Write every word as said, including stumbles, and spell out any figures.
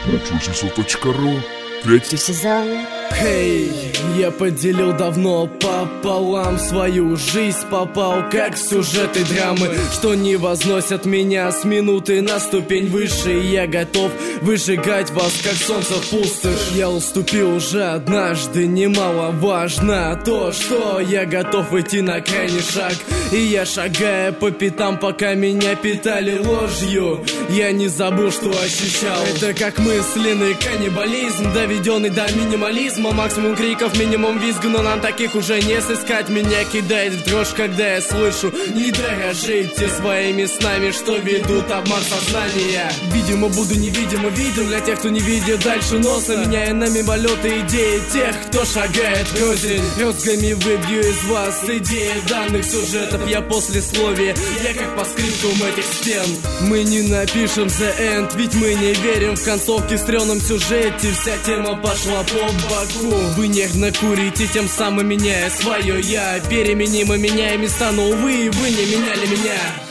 Чусисо точка ру. Третий сезон. Хей, hey, я поделил давно пополам свою жизнь, попал как в сюжеты драмы, что не возносят меня с минуты на ступень выше. И я готов выжигать вас, как солнце в пустошь. Я уступил уже однажды, немаловажно то, что я готов идти на крайний шаг. И я шагая по пятам, пока меня питали ложью, я не забыл, что ощущал. Это как мысленный каннибализм, доведенный до минимализма. Максимум криков, минимум визга, но нам таких уже не сыскать. Меня кидает в дрожь, когда я слышу: не дорожите своими снами, что ведут обман сознания. Видимо, буду невидимо виден для тех, кто не видит дальше носа, меняя на мимолеты идеи тех, кто шагает в рознь. Розгами выбью из вас идеи данных сюжетов. Я послесловие, я как по скриптум этих стен. Мы не напишем the end, ведь мы не верим в концовки в стрёмном сюжете. Вся тема пошла по боку. Вы нервно курите, тем самым меняя свое я. Переменимо меняя места, но увы, вы не меняли меня.